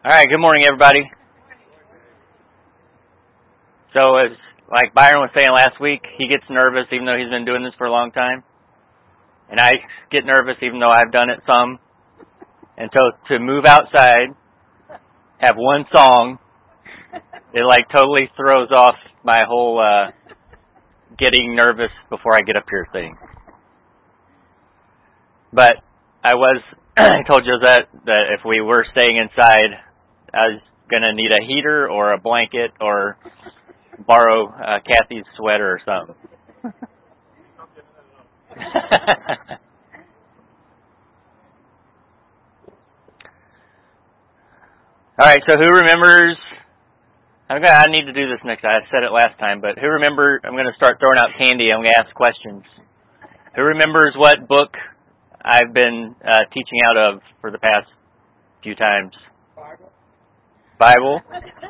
All right, good morning, everybody. So, as like Byron was saying last week, he gets nervous even though he's been doing this for a long time. And I get nervous even though I've done it some. And so, to move outside, have one song, it like totally throws off my whole getting nervous before I get up here thing. But I told Josette that if we were staying inside, I was going to need a heater or a blanket or borrow Kathy's sweater or something. All right, so who remembers? I need to do this next time. I said it last time, but who remembers? I'm going to start throwing out candy. I'm going to ask questions. Who remembers what book I've been teaching out of for the past few times? Bible?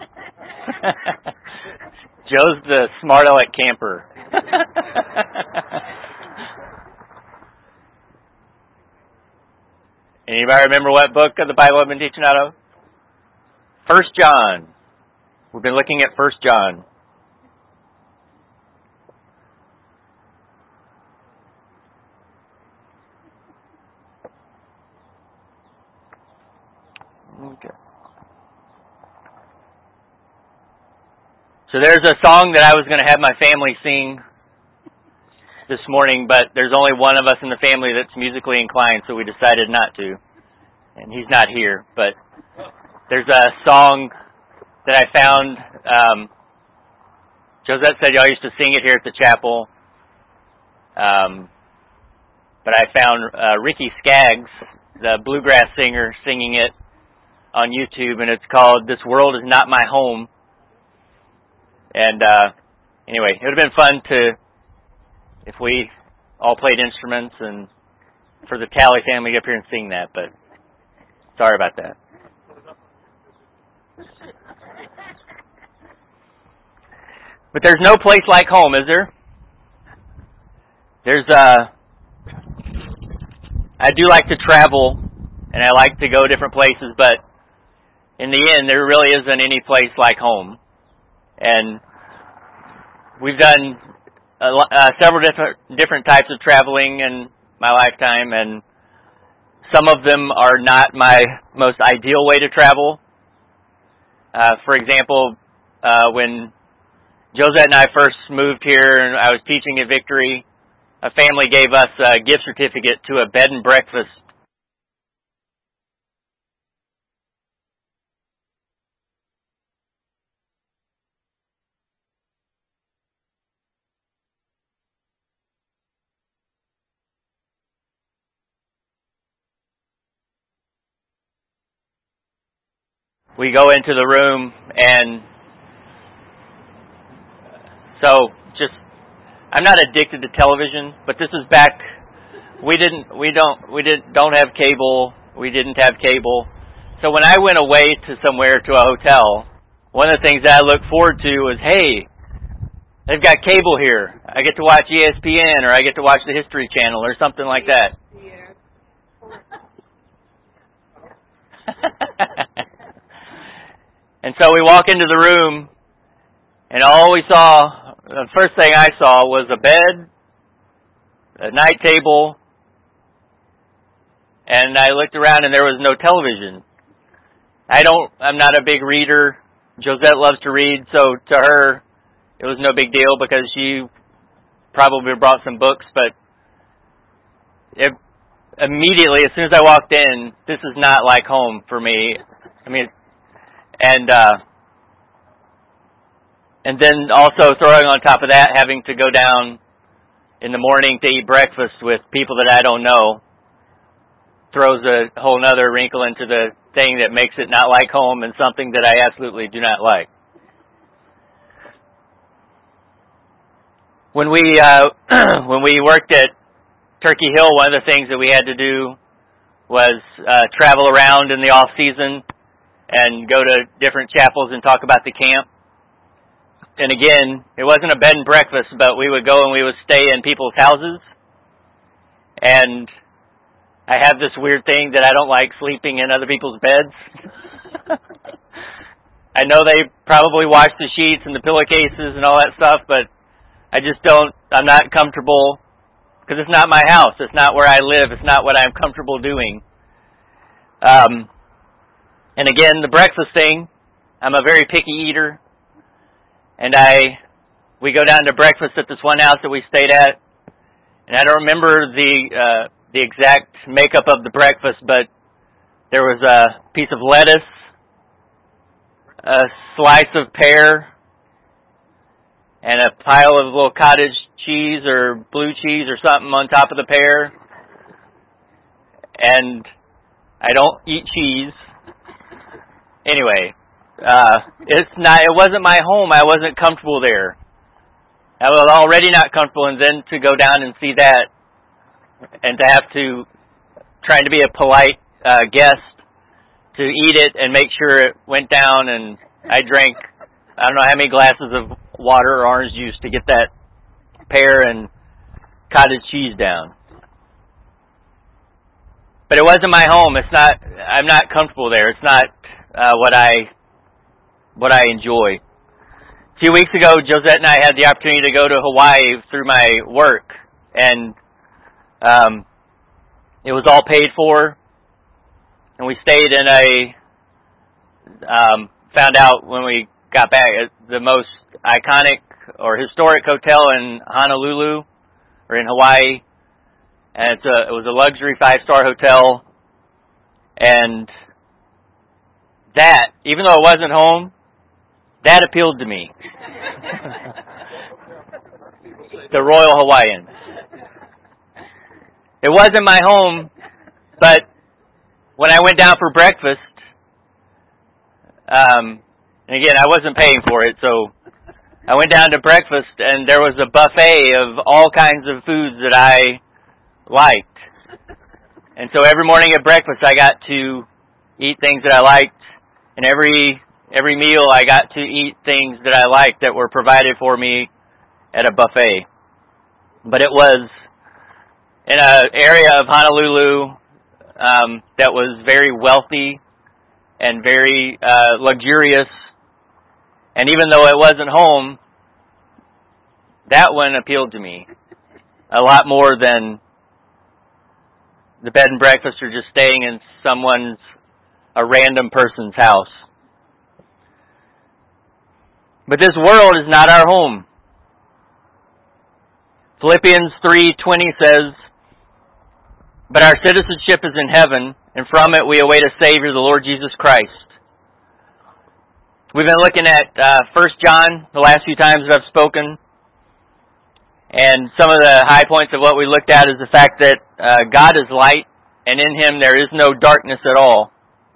Joe's the smart aleck camper. Anybody remember what book of the Bible I've been teaching out of? 1 John. We've been looking at 1 John. Okay. So there's a song that I was going to have my family sing this morning, but there's only one of us in the family that's musically inclined, so we decided not to. And he's not here, but there's a song that I found. Josette said y'all used to sing it here at the chapel. But I found Ricky Skaggs, the bluegrass singer, singing it on YouTube, and it's called "This World Is Not My Home." And anyway, it would have been fun if we all played instruments and for the Talley family to get up here and sing that, but sorry about that. But there's no place like home, is there? I do like to travel, and I like to go different places, but in the end, there really isn't any place like home. And we've done several different types of traveling in my lifetime, and some of them are not my most ideal way to travel. For example, when Josette and I first moved here and I was teaching at Victory, a family gave us a gift certificate to a bed and breakfast. We go into the room, and so I'm not addicted to television, but this is back. We don't have cable. We didn't have cable. So when I went away to somewhere to a hotel, one of the things that I looked forward to was, hey, they've got cable here. I get to watch ESPN, or I get to watch the History Channel, or something like that. And so we walk into the room, and the first thing I saw was a bed, a night table, and I looked around and there was no television. I'm not a big reader. Josette loves to read, so to her, it was no big deal because she probably brought some books, but immediately, as soon as I walked in, this is not like home for me. I mean, and then also throwing on top of that, having to go down in the morning to eat breakfast with people that I don't know throws a whole nother wrinkle into the thing that makes it not like home and something that I absolutely do not like. When we worked at Turkey Hill, one of the things that we had to do was travel around in the off season and go to different chapels and talk about the camp. And again, it wasn't a bed and breakfast, but we would go and we would stay in people's houses. And I have this weird thing that I don't like sleeping in other people's beds. I know they probably wash the sheets and the pillowcases and all that stuff, but I'm not comfortable because it's not my house. It's not where I live. It's not what I'm comfortable doing. And again, the breakfast thing, I'm a very picky eater, and we go down to breakfast at this one house that we stayed at, and I don't remember the exact makeup of the breakfast, but there was a piece of lettuce, a slice of pear, and a pile of little cottage cheese or blue cheese or something on top of the pear. And I don't eat cheese. Anyway, it wasn't my home. I wasn't comfortable there. I was already not comfortable, and then to go down and see that, and to have to, trying to be a polite guest, to eat it and make sure it went down, and I drank, I don't know how many glasses of water or orange juice to get that pear and cottage cheese down. But it wasn't my home. I'm not comfortable there. It's not what I enjoy. A few weeks ago, Josette and I had the opportunity to go to Hawaii through my work, and it was all paid for, and we stayed in found out when we got back, the most iconic or historic hotel in Honolulu, or in Hawaii, and it was a luxury 5-star hotel, and that, even though it wasn't home, that appealed to me. The Royal Hawaiian. It wasn't my home, but when I went down for breakfast, and again, I wasn't paying for it, so I went down to breakfast, and there was a buffet of all kinds of foods that I liked. And so every morning at breakfast, I got to eat things that I liked, and every meal I got to eat things that I liked that were provided for me at a buffet. But it was in an area of Honolulu that was very wealthy and very luxurious. And even though it wasn't home, that one appealed to me a lot more than the bed and breakfast or just staying in a random person's house. But this world is not our home. Philippians 3:20 says, "But our citizenship is in heaven, and from it we await a Savior, the Lord Jesus Christ." We've been looking at 1 John the last few times that I've spoken, and some of the high points of what we looked at is the fact that God is light, and in Him there is no darkness at all.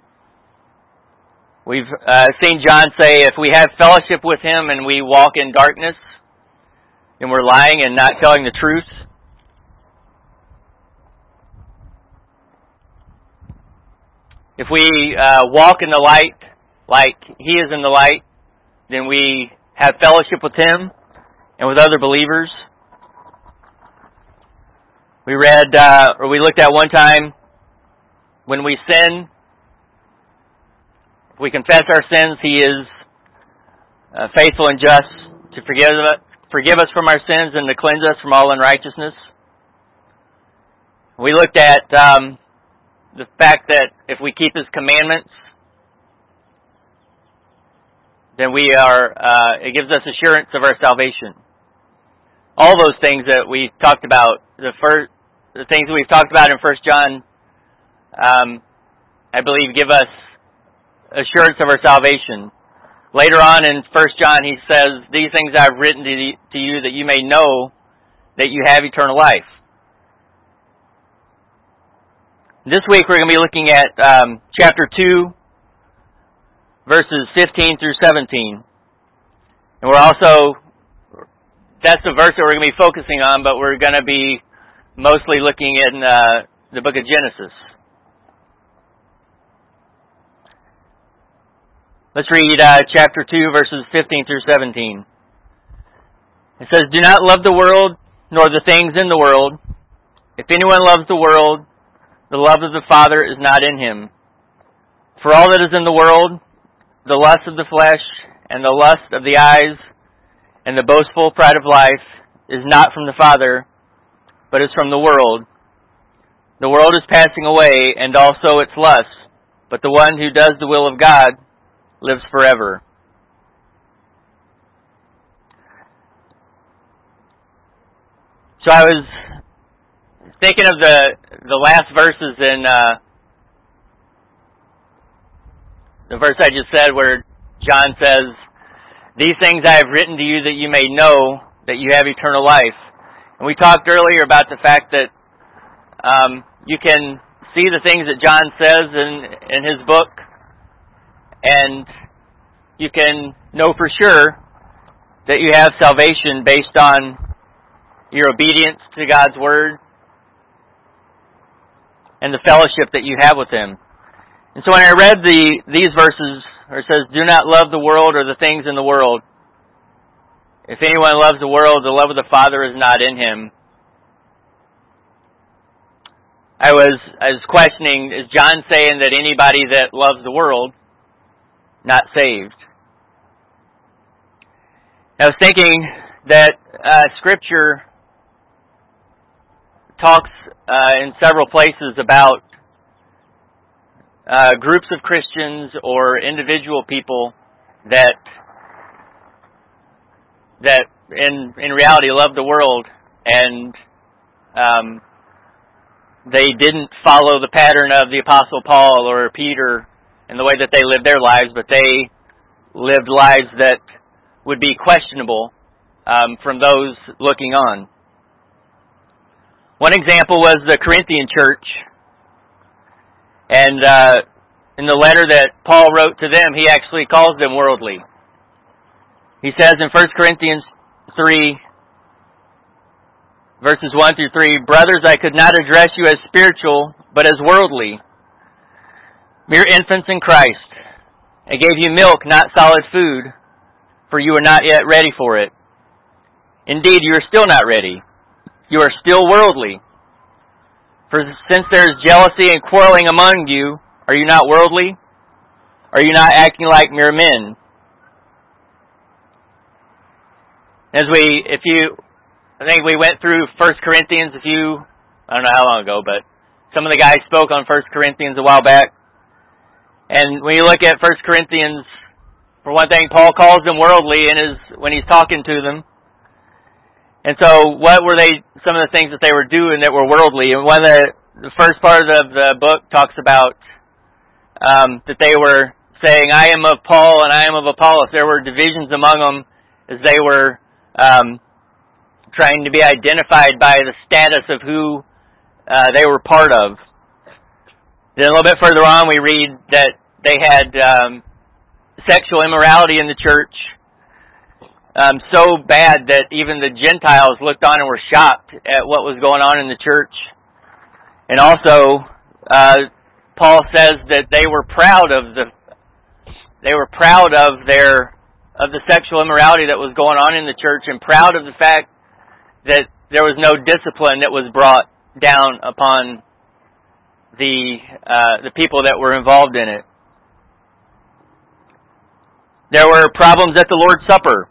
We've seen John say, if we have fellowship with Him and we walk in darkness, then we're lying and not telling the truth. If we walk in the light like He is in the light, then we have fellowship with Him and with other believers. We looked at one time, when we sin, if we confess our sins, He is faithful and just to forgive us from our sins and to cleanse us from all unrighteousness. We looked at the fact that if we keep His commandments, then it gives us assurance of our salvation. All those things that we talked about, the things that we've talked about in 1 John, I believe give us assurance of our salvation. Later on in 1 John, he says, "These things I've written to you that you may know that you have eternal life." This week we're going to be looking at chapter 2, verses 15 through 17. And that's the verse that we're going to be focusing on, but we're going to be mostly looking in the book of Genesis. Let's read chapter 2, verses 15 through 17. It says, "Do not love the world, nor the things in the world. If anyone loves the world, the love of the Father is not in him. For all that is in the world, the lust of the flesh, and the lust of the eyes, and the boastful pride of life is not from the Father, but is from the world. The world is passing away, and also its lusts, but the one who does the will of God lives forever. So I was thinking of the last verses in the verse I just said, where John says, "These things I have written to you that you may know that you have eternal life." And we talked earlier about the fact that you can see the things that John says in his book, and you can know for sure that you have salvation based on your obedience to God's Word and the fellowship that you have with Him. And so when I read these verses, where it says, "Do not love the world or the things in the world. If anyone loves the world, the love of the Father is not in him." I was questioning, is John saying that anybody that loves the world not saved? I was thinking that Scripture talks in several places about groups of Christians or individual people that in reality love the world, and they didn't follow the pattern of the Apostle Paul or Peter in the way that they lived their lives, but they lived lives that would be questionable from those looking on. One example was the Corinthian church, and in the letter that Paul wrote to them, he actually calls them worldly. He says in 1 Corinthians 3, verses 1 through 3, "Brothers, I could not address you as spiritual, but as worldly, mere infants in Christ. I gave you milk, not solid food, for you are not yet ready for it. Indeed, you are still not ready. You are still worldly. For since there is jealousy and quarreling among you, are you not worldly? Are you not acting like mere men?" I think we went through 1 Corinthians I don't know how long ago, but some of the guys spoke on 1 Corinthians a while back. And when you look at 1 Corinthians, for one thing, Paul calls them worldly when he's talking to them. And so what were some of the things that they were doing that were worldly? And one of the first part of the book talks about that they were saying, "I am of Paul and I am of Apollos." There were divisions among them as they were trying to be identified by the status of who they were part of. Then a little bit further on, we read that they had sexual immorality in the church, so bad that even the Gentiles looked on and were shocked at what was going on in the church. And also, Paul says that they were proud of the sexual immorality that was going on in the church, and proud of the fact that there was no discipline that was brought down upon the people that were involved in it. There were problems at the Lord's Supper.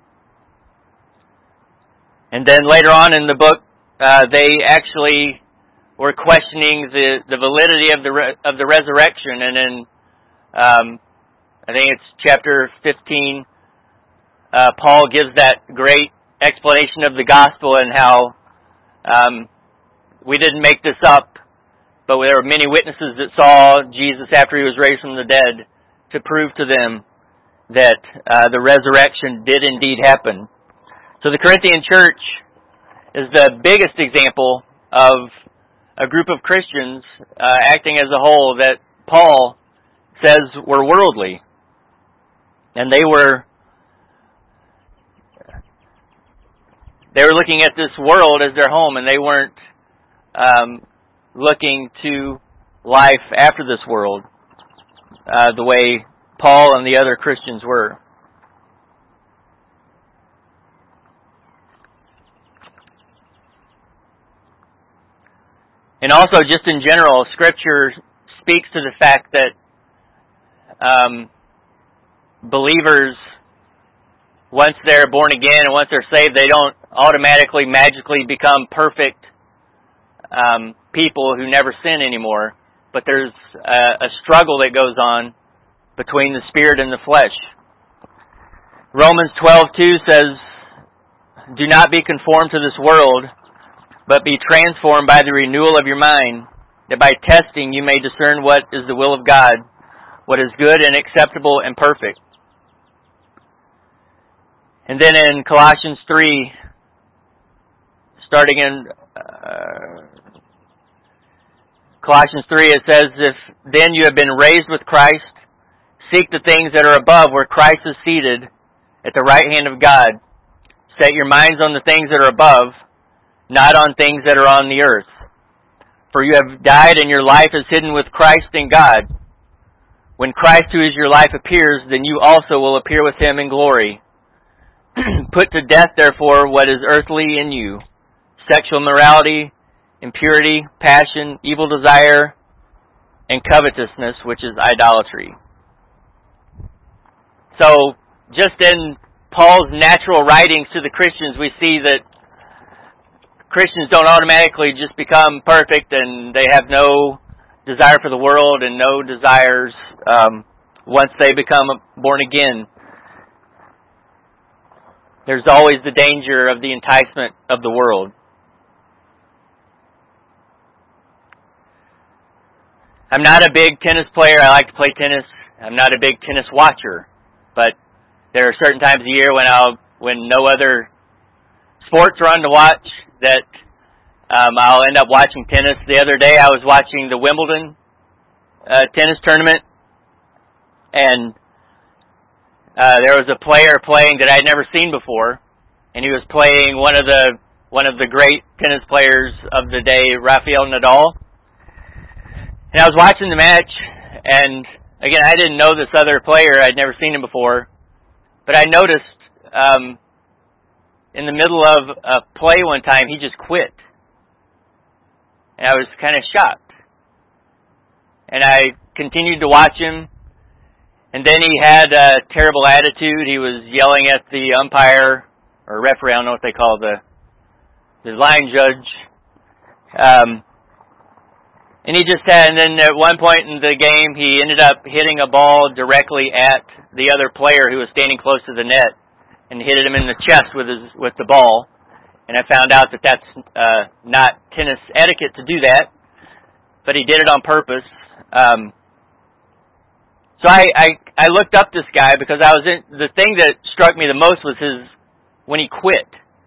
And then later on in the book, they actually were questioning the validity of the resurrection. And in I think it's chapter 15, Paul gives that great explanation of the gospel and how we didn't make this up, but there were many witnesses that saw Jesus after he was raised from the dead to prove to them that the resurrection did indeed happen. So the Corinthian church is the biggest example of a group of Christians acting as a whole that Paul says were worldly. And they were looking at this world as their home, and they weren't looking to life after this world the way Paul and the other Christians were. And also, just in general, Scripture speaks to the fact that believers, once they're born again and once they're saved, they don't automatically, magically become perfect people who never sin anymore. But there's a struggle that goes on between the spirit and the flesh. Romans 12:2 says, "Do not be conformed to this world, but be transformed by the renewal of your mind, that by testing you may discern what is the will of God, what is good and acceptable and perfect." And then in Colossians 3, starting in Colossians 3, it says, "If then you have been raised with Christ, seek the things that are above, where Christ is seated at the right hand of God. Set your minds on the things that are above, not on things that are on the earth. For you have died, and your life is hidden with Christ in God. When Christ, who is your life, appears, then you also will appear with him in glory. Put to death, therefore, what is earthly in you: sexual immorality, impurity, passion, evil desire, and covetousness, which is idolatry." So, just in Paul's natural writings to the Christians, we see that Christians don't automatically just become perfect and they have no desire for the world and no desires once they become born again. There's always the danger of the enticement of the world. I'm not a big tennis player. I like to play tennis. I'm not a big tennis watcher, but there are certain times of the year when no other sports are on to watch that I'll end up watching tennis. The other day I was watching the Wimbledon tennis tournament, and there was a player playing that I'd never seen before, and he was playing one of the great tennis players of the day, Rafael Nadal. And I was watching the match, and again, I didn't know this other player. I'd never seen him before. But I noticed in the middle of a play one time, he just quit. And I was kind of shocked. And I continued to watch him. And then he had a terrible attitude. He was yelling at the umpire, or referee, I don't know what they call the line judge. And then at one point in the game, he ended up hitting a ball directly at the other player who was standing close to the net, and hit him in the chest with the ball. And I found out that that's not tennis etiquette to do that, but he did it on purpose. So I looked up this guy because the thing that struck me the most was when he quit.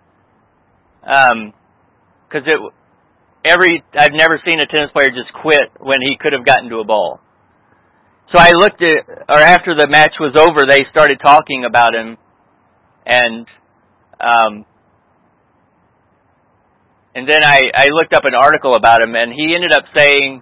Because I've never seen a tennis player just quit when he could have gotten to a ball. So I after the match was over, they started talking about him, and then I looked up an article about him, and he ended up saying,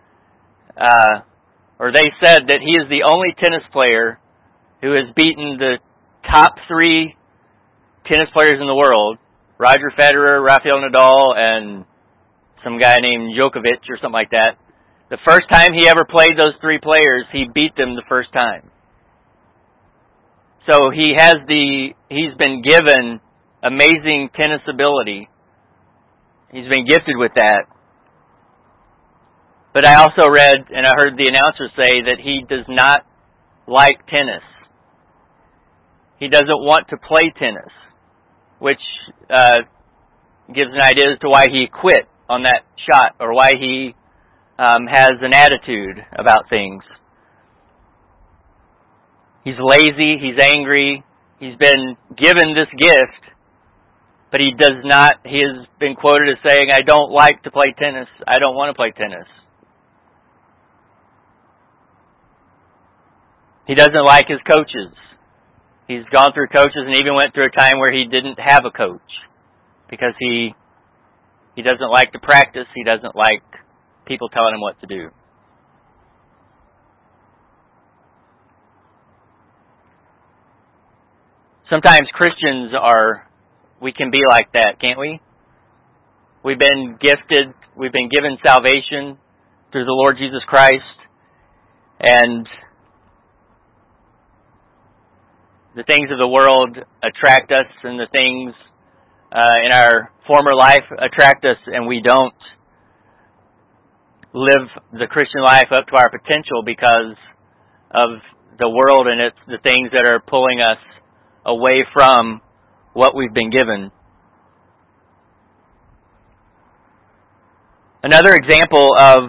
or they said that he is the only tennis player who has beaten the top 3 tennis players in the world: Roger Federer, Rafael Nadal, and some guy named Djokovic or something like that. The first time he ever played those 3 players, he beat them the first time. So he's been given amazing tennis ability. He's been gifted with that. But I also read, and I heard the announcer say, that he does not like tennis. He doesn't want to play tennis, which gives an idea as to why he quit on that shot, or why he has an attitude about things. He's lazy, he's angry, he's been given this gift, but he has been quoted as saying, "I don't like to play tennis, I don't want to play tennis." He doesn't like his coaches. He's gone through coaches and even went through a time where he didn't have a coach, because he doesn't like to practice. He doesn't like people telling him what to do. Sometimes Christians we can be like that, can't we? We've been gifted, we've been given salvation through the Lord Jesus Christ, and the things of the world attract us, and the things in our former life attract us, and we don't live the Christian life up to our potential because of the world and it's the things that are pulling us away from what we've been given. Another example of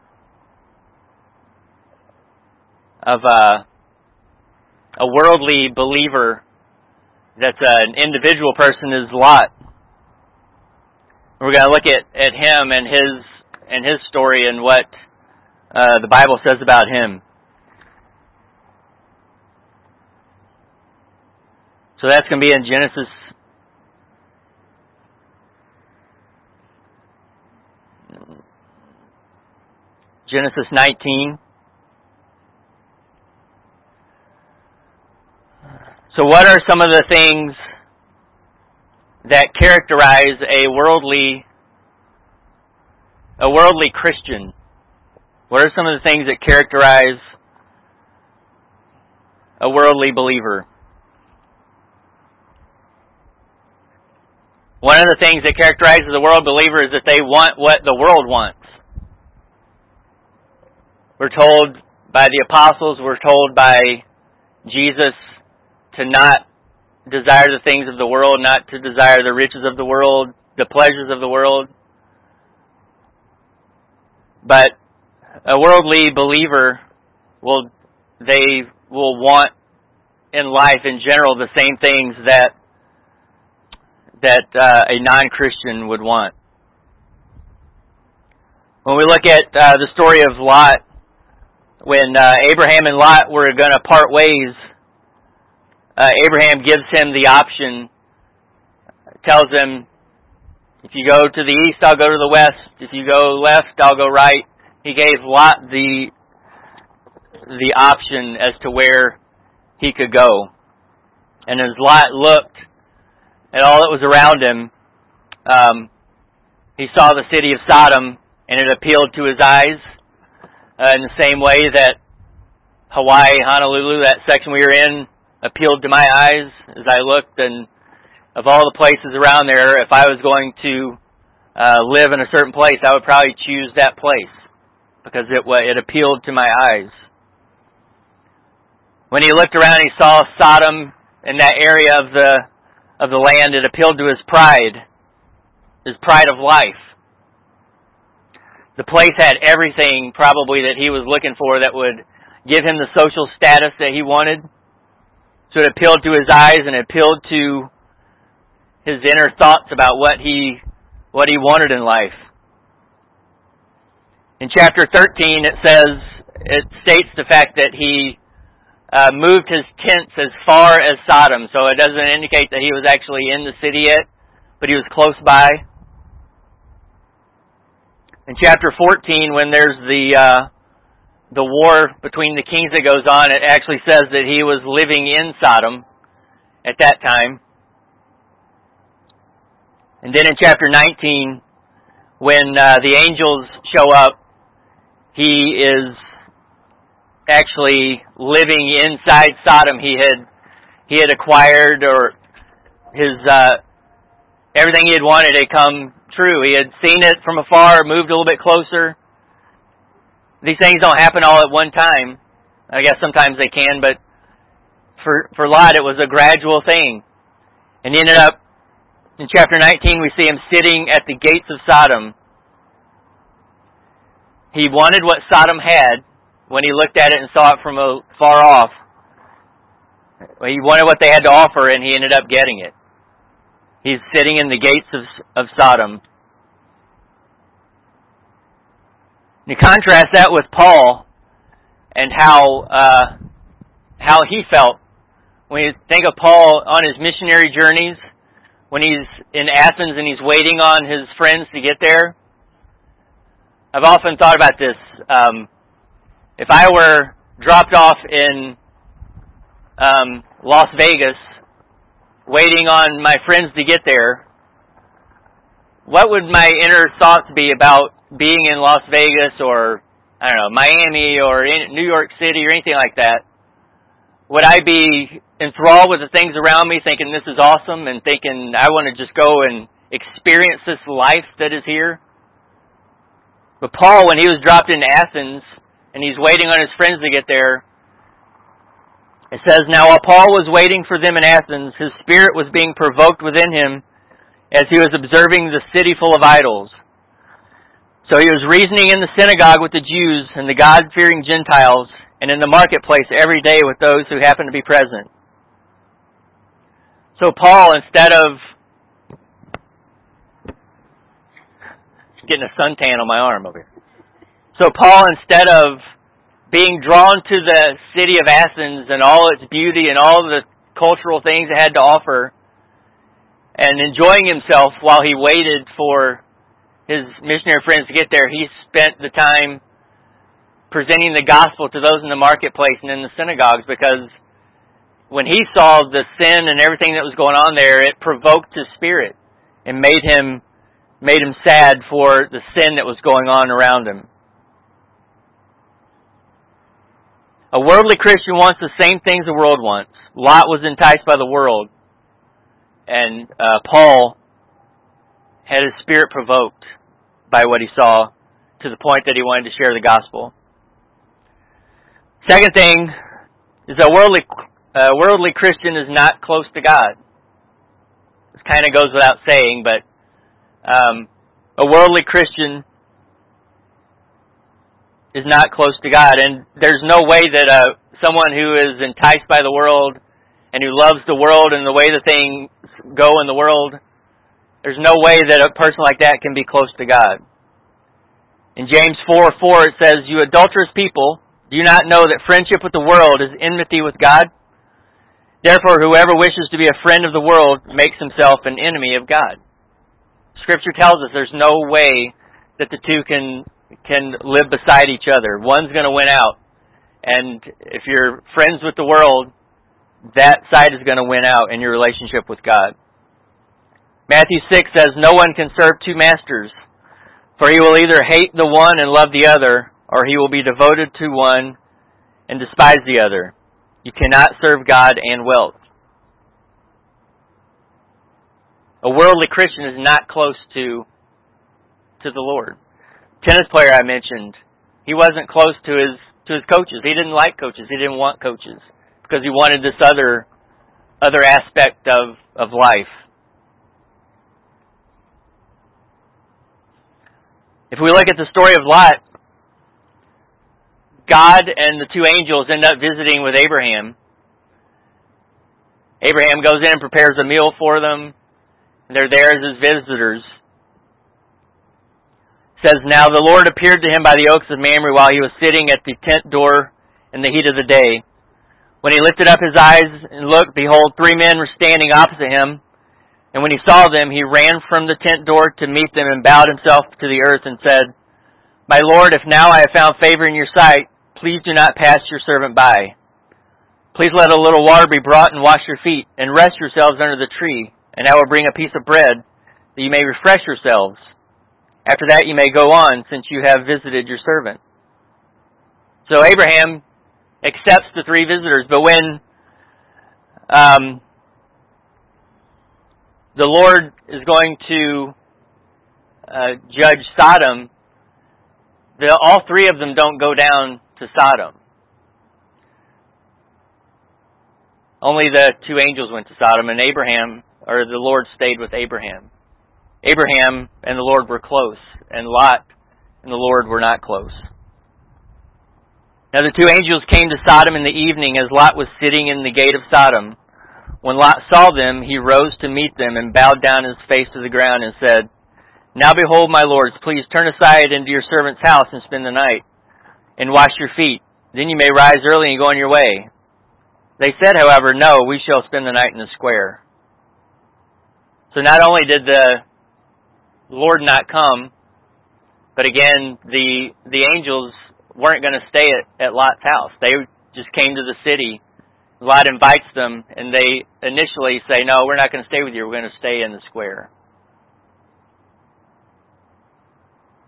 a worldly believer that's an individual person is Lot. We're going to look at him and his story and what the Bible says about him. So that's going to be in Genesis 19. So what are some of the things that characterize a worldly Christian? What are some of the things that characterize a worldly believer? One of the things that characterizes a world believer is that they want what the world wants. We're told by the apostles, we're told by Jesus to not desire the things of the world, not to desire the riches of the world, the pleasures of the world. But a worldly believer will want in life in general the same things that a non-Christian would want. When we look at the story of Lot, when Abraham and Lot were going to part ways, Abraham gives him the option, tells him, if you go to the east, I'll go to the west. If you go left, I'll go right. He gave Lot the option as to where he could go. And as Lot looked at all that was around him, he saw the city of Sodom, and it appealed to his eyes in the same way that Hawaii, Honolulu, that section we were in, appealed to my eyes as I looked. And of all the places around there, if I was going to live in a certain place, I would probably choose that place because it appealed to my eyes. When he looked around, he saw Sodom in that area of the land. It appealed to his pride of life. The place had everything probably that he was looking for that would give him the social status that he wanted. So it appealed to his eyes and it appealed to his inner thoughts about what he wanted in life. In chapter 13 it states the fact that he moved his tents as far as Sodom. So it doesn't indicate that he was actually in the city yet, but he was close by. In chapter 14, when there's the war between the kings that goes on, it actually says that he was living in Sodom at that time. And then in chapter 19, when the angels show up, he is actually living inside Sodom. He had acquired, or his everything he had wanted had come true. He had seen it from afar, moved a little bit closer. These things don't happen all at one time. I guess sometimes they can, but for Lot it was a gradual thing. And he ended up, in chapter 19, we see him sitting at the gates of Sodom. He wanted what Sodom had when he looked at it and saw it from far off. He wanted what they had to offer, and he ended up getting it. He's sitting in the gates of Sodom. You contrast that with Paul and how he felt. When you think of Paul on his missionary journeys, when he's in Athens and he's waiting on his friends to get there, I've often thought about this. If I were dropped off in Las Vegas, waiting on my friends to get there, what would my inner thoughts be about being in Las Vegas or, I don't know, Miami or in New York City or anything like that? Would I be enthralled with the things around me, thinking this is awesome, and thinking I want to just go and experience this life that is here? But Paul, when he was dropped into Athens, and he's waiting on his friends to get there, it says, "Now while Paul was waiting for them in Athens, his spirit was being provoked within him as he was observing the city full of idols. So he was reasoning in the synagogue with the Jews and the God-fearing Gentiles, and in the marketplace every day with those who happened to be present." So Paul, instead of getting a suntan on my arm over here. So Paul, instead of being drawn to the city of Athens and all its beauty and all the cultural things it had to offer, and enjoying himself while he waited for his missionary friends to get there, he spent the time presenting the gospel to those in the marketplace and in the synagogues, because when he saw the sin and everything that was going on there, it provoked his spirit and made him sad for the sin that was going on around him. A worldly Christian wants the same things the world wants. Lot was enticed by the world, and Paul had his spirit provoked by what he saw, to the point that he wanted to share the gospel. Second thing is a worldly Christian is not close to God. This kind of goes without saying, but a worldly Christian is not close to God, and there's no way that someone who is enticed by the world and who loves the world and the way the things go in the world, there's no way that a person like that can be close to God. In James 4:4 it says, "You adulterous people, do you not know that friendship with the world is enmity with God? Therefore, whoever wishes to be a friend of the world makes himself an enemy of God." Scripture tells us there's no way that the two can live beside each other. One's going to win out. And if you're friends with the world, that side is going to win out in your relationship with God. Matthew 6 says, "No one can serve two masters, for he will either hate the one and love the other, or he will be devoted to one and despise the other. You cannot serve God and wealth." A worldly Christian is not close to the Lord. Tennis player I mentioned, he wasn't close to his coaches. He didn't like coaches. He didn't want coaches because he wanted this other aspect of life. If we look at the story of Lot, God and the two angels end up visiting with Abraham. Abraham goes in and prepares a meal for them. They're there as his visitors. It says, "Now the Lord appeared to him by the oaks of Mamre while he was sitting at the tent door in the heat of the day. When he lifted up his eyes and looked, behold, 3 men were standing opposite him. And when he saw them, he ran from the tent door to meet them and bowed himself to the earth and said, 'My Lord, if now I have found favor in your sight, please do not pass your servant by. Please let a little water be brought and wash your feet, and rest yourselves under the tree, and I will bring a piece of bread, that you may refresh yourselves. After that you may go on, since you have visited your servant.'" So Abraham accepts the 3 visitors, but when the Lord is going to judge Sodom, all 3 of them don't go down to Sodom. Only the 2 angels went to Sodom, and the Lord stayed with Abraham. Abraham and the Lord were close, and Lot and the Lord were not close. Now the 2 angels came to Sodom in the evening as Lot was sitting in the gate of Sodom. When Lot saw them, he rose to meet them and bowed down his face to the ground and said, "Now behold, my lords, please turn aside into your servant's house and spend the night, and wash your feet. Then you may rise early and go on your way." They said, however, "No, we shall spend the night in the square." So not only did the Lord not come, but again, the angels weren't going to stay at Lot's house. They just came to the city. Lot invites them, and they initially say, "No, we're not going to stay with you. We're going to stay in the square."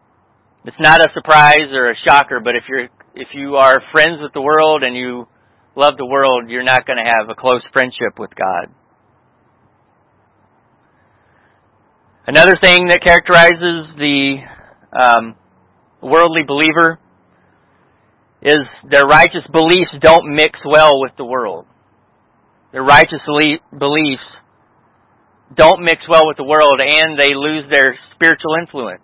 It's not a surprise or a shocker, but if you are friends with the world and you love the world, you're not going to have a close friendship with God. Another thing that characterizes the worldly believer is their righteous beliefs don't mix well with the world. Their righteous beliefs don't mix well with the world, and they lose their spiritual influence.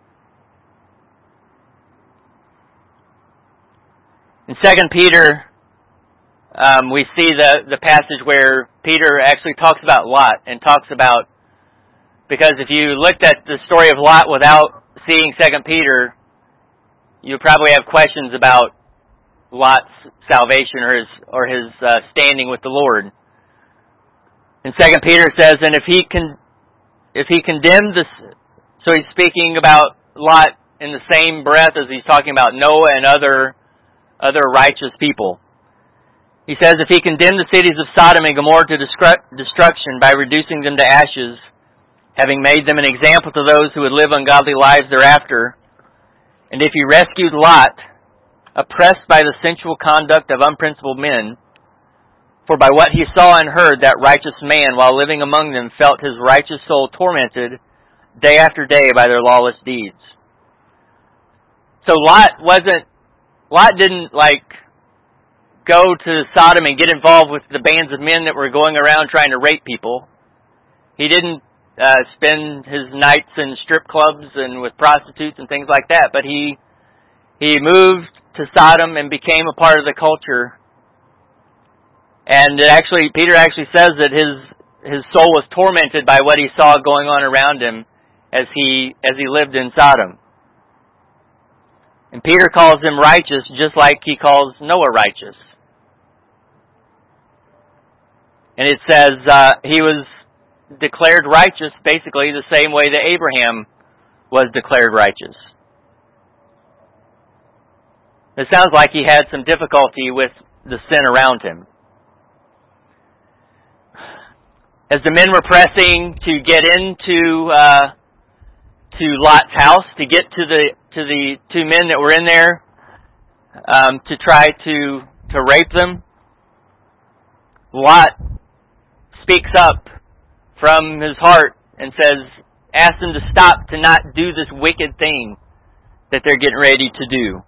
In 2 Peter, we see the passage where Peter actually talks about Lot and talks about, because if you looked at the story of Lot without seeing 2 Peter, you probably have questions about Lot's salvation or his standing with the Lord. And 2 Peter says, and if he condemned this, so he's speaking about Lot in the same breath as he's talking about Noah and other righteous people. He says, if he condemned the cities of Sodom and Gomorrah to destruction by reducing them to ashes, having made them an example to those who would live ungodly lives thereafter, and if he rescued Lot, oppressed by the sensual conduct of unprincipled men, for by what he saw and heard, that righteous man, while living among them, felt his righteous soul tormented day after day by their lawless deeds. So Lot didn't go to Sodom and get involved with the bands of men that were going around trying to rape people. He didn't spend his nights in strip clubs and with prostitutes and things like that, but he moved to Sodom and became a part of the culture. And Peter actually says that his soul was tormented by what he saw going on around him as he lived in Sodom. And Peter calls him righteous just like he calls Noah righteous. And it says he was declared righteous basically the same way that Abraham was declared righteous. It sounds like he had some difficulty with the sin around him. As the men were pressing to get into to Lot's house, to get to the two men that were in there, to try to rape them, Lot speaks up from his heart and asks them to stop, to not do this wicked thing that they're getting ready to do.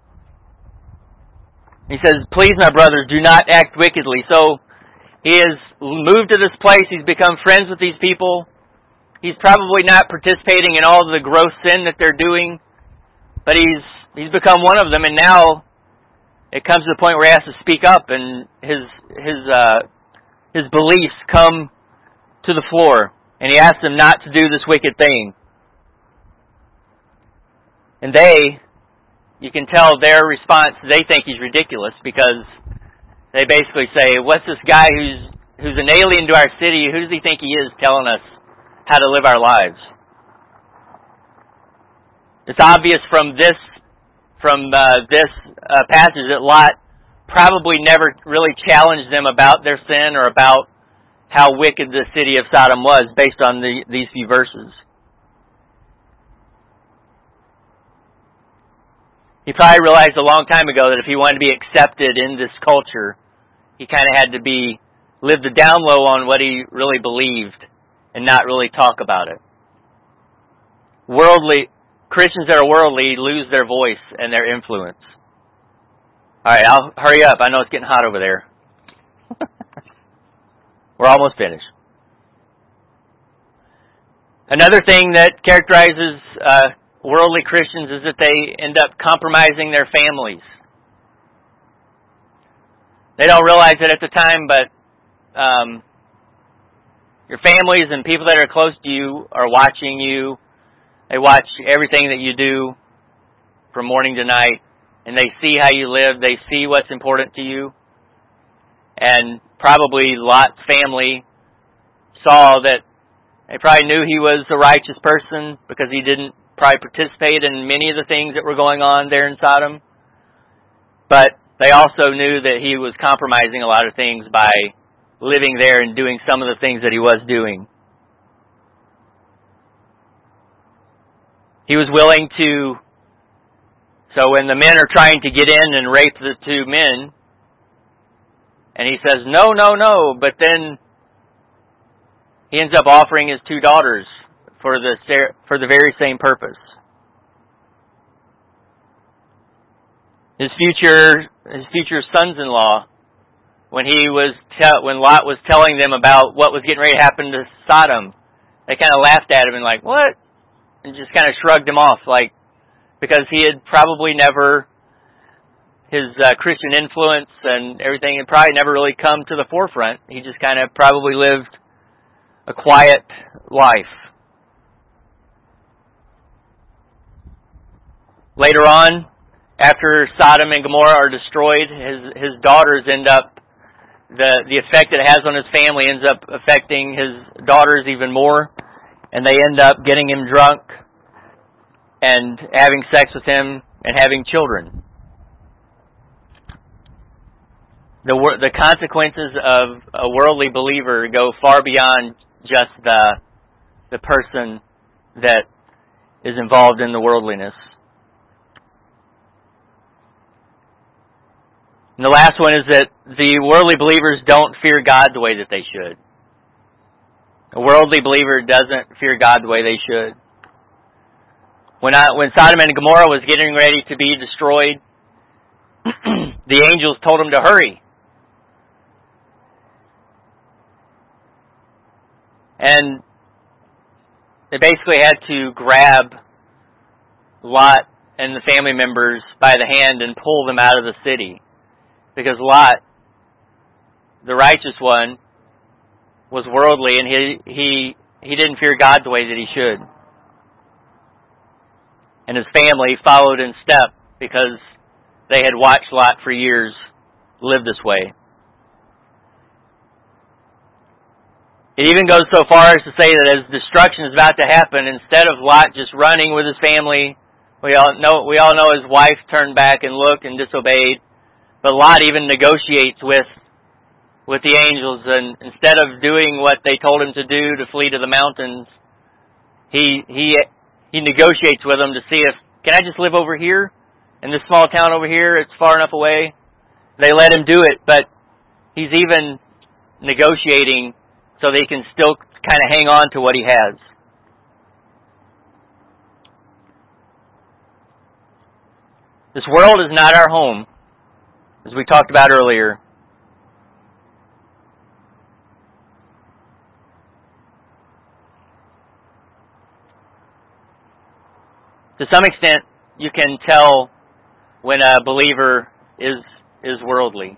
He says, please, my brothers, do not act wickedly. So he has moved to this place. He's become friends with these people. He's probably not participating in all of the gross sin that they're doing, but he's become one of them. And now it comes to the point where he has to speak up, and his beliefs come to the floor, and he asks them not to do this wicked thing. And you can tell their response, they think he's ridiculous, because they basically say, what's this guy who's an alien to our city, who does he think he is telling us how to live our lives? It's obvious from this passage that Lot probably never really challenged them about their sin or about how wicked the city of Sodom was based on these few verses. He probably realized a long time ago that if he wanted to be accepted in this culture, he kind of had to live the down low on what he really believed and not really talk about it. Christians that are worldly lose their voice and their influence. Alright, I'll hurry up. I know it's getting hot over there. We're almost finished. Another thing that characterizes worldly Christians is that they end up compromising their families. They don't realize it at the time, but your families and people that are close to you are watching you. They watch everything that you do from morning to night, and they see how you live. They see what's important to you. And probably Lot's family saw that they probably knew he was a righteous person because he didn't probably participate in many of the things that were going on there in Sodom. But they also knew that he was compromising a lot of things by living there and doing some of the things that he was doing. He was willing to, so when the men are trying to get in and rape the two men, And he says, no, no, no. But then he ends up offering his 2 daughters for the very same purpose. His future sons-in-law, when Lot was telling them about what was getting ready to happen to Sodom, they kind of laughed at him and like, what? And just kind of shrugged him off, like, because he had probably never, his Christian influence and everything had probably never really come to the forefront. He just kind of probably lived a quiet life. Later on, after Sodom and Gomorrah are destroyed, his daughters end up, the effect it has on his family ends up affecting his daughters even more, and they end up getting him drunk and having sex with him and having children. The consequences of a worldly believer go far beyond just the person that is involved in the worldliness. And the last one is that the worldly believers don't fear God the way that they should. A worldly believer doesn't fear God the way they should. When Sodom and Gomorrah was getting ready to be destroyed, the angels told them to hurry. And they basically had to grab Lot and the family members by the hand and pull them out of the city. Because Lot, the righteous one, was worldly, and he didn't fear God the way that he should. And his family followed in step because they had watched Lot for years live this way. It even goes so far as to say that as destruction is about to happen, instead of Lot just running with his family, we all know his wife turned back and looked and disobeyed. But Lot even negotiates with the angels, and instead of doing what they told him to do to flee to the mountains, he negotiates with them to see if, can I just live over here in this small town over here? It's far enough away. They let him do it, but he's even negotiating so they can still kind of hang on to what he has. This world is not our home, as we talked about earlier. To some extent, you can tell when a believer is worldly.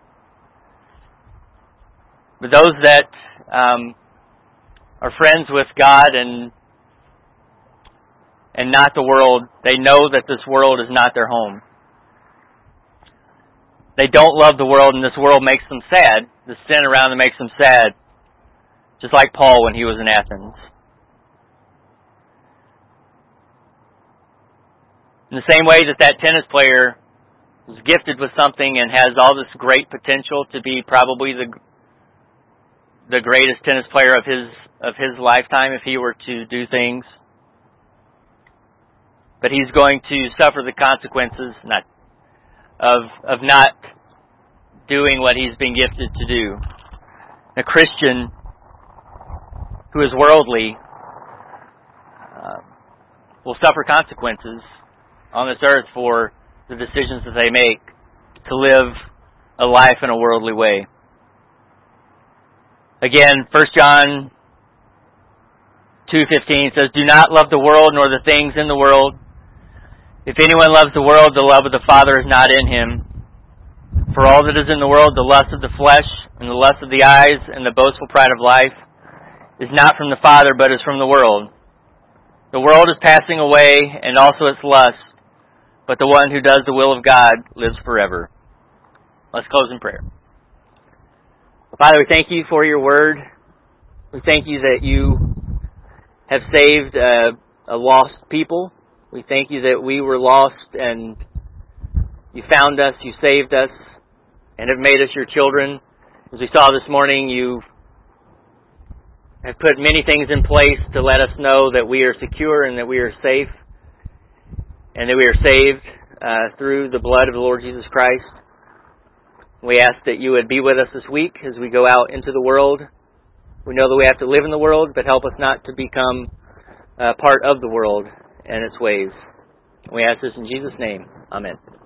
But those that are friends with God and not the world, they know that this world is not their home. They don't love the world, and this world makes them sad. The sin around them makes them sad, just like Paul when he was in Athens. In the same way that tennis player is gifted with something and has all this great potential to be probably the greatest tennis player of his lifetime if he were to do things, but he's going to suffer the consequences of not doing what he's been gifted to do. A Christian who is worldly will suffer consequences on this earth for the decisions that they make to live a life in a worldly way. Again, 1 John 2:15 says, "Do not love the world nor the things in the world. If anyone loves the world, the love of the Father is not in him. For all that is in the world, the lust of the flesh and the lust of the eyes and the boastful pride of life, is not from the Father, but is from the world. The world is passing away, and also its lust, but the one who does the will of God lives forever." Let's close in prayer. Father, we thank you for your word. We thank you that you have saved a lost people. We thank you that we were lost and you found us, you saved us, and have made us your children. As we saw this morning, you have put many things in place to let us know that we are secure and that we are safe and that we are saved through the blood of the Lord Jesus Christ. We ask that you would be with us this week as we go out into the world. We know that we have to live in the world, but help us not to become part of the world and its ways. We ask this in Jesus' name. Amen.